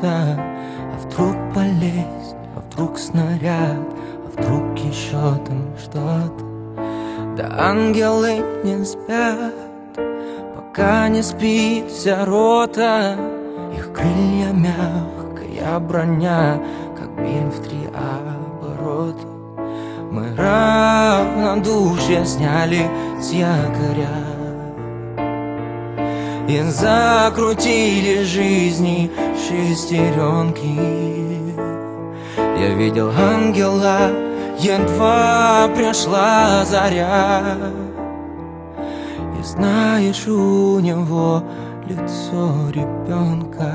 зарота. А вдруг болезнь, а вдруг снаряд, а вдруг еще там что-то. Да ангелы не спят, пока не спит вся рота. Их крылья мягкая броня, как бим в 3 оборота. Мы равнодушие сняли с якоря и закрутили жизни шестеренки. Я видел ангела, едва пришла заря. И знаешь, у него лицо ребенка.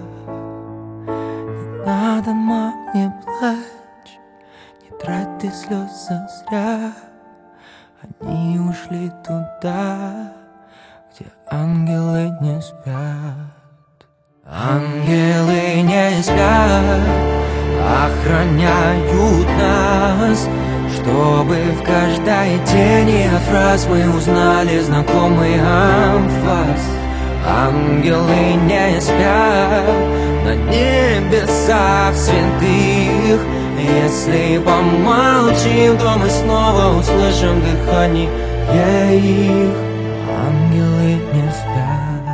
Не надо, мам, не плачь, не трать ты слезы зря. Они ушли туда, где ангелы не спят. Ангелы не спят, охраняют нас, чтобы в каждой тени от фраз мы узнали знакомый анфас. Ангелы не спят на небесах святых. Если помолчим, то мы снова услышим дыхание их. Ангелы не спят.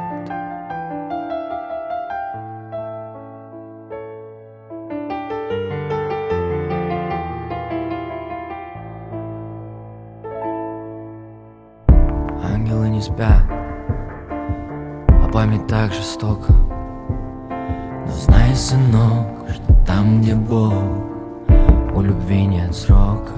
Ангелы не спят, а память так жестока. Но знай, сынок, что там, где Бог, у любви нет срока.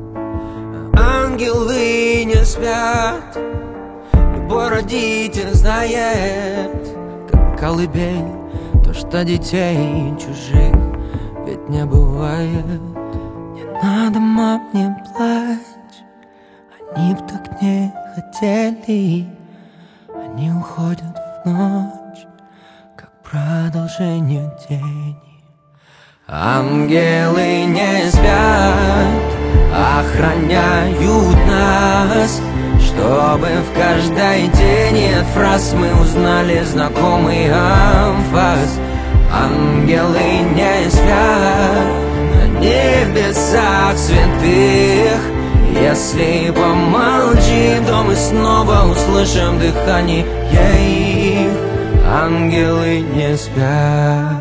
Ангелы не спят, любой родитель знает, как колыбель, то, что детей чужих ведь не бывает. Не надо, мам, не плачь, они б так не хотели. Они уходят в ночь, как продолжение тени. Ангелы не спят, охраняют нас, чтобы в каждой тени от фраз мы узнали знакомый анфас. Ангелы не спят на небесах святых. Если помолчим, то мы снова услышим дыхание их. Ангелы не спят.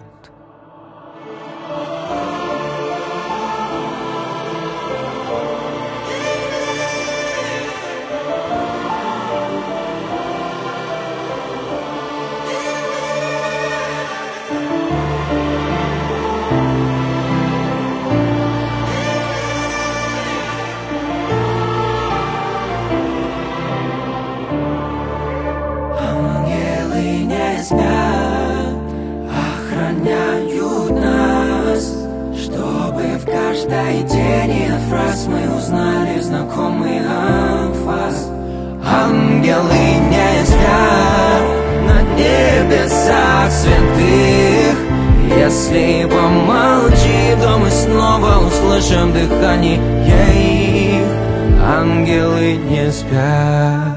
Охраняют нас, чтобы в каждой тени от фраз мы узнали знакомый анфас. Ангелы не спят на небесах святых. Если помолчим, то мы снова услышим дыхание их. Ангелы не спят.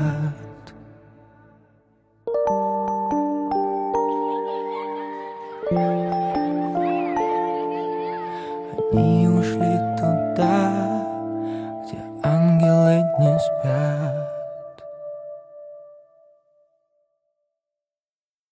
Они ушли туда, где ангелы не спят.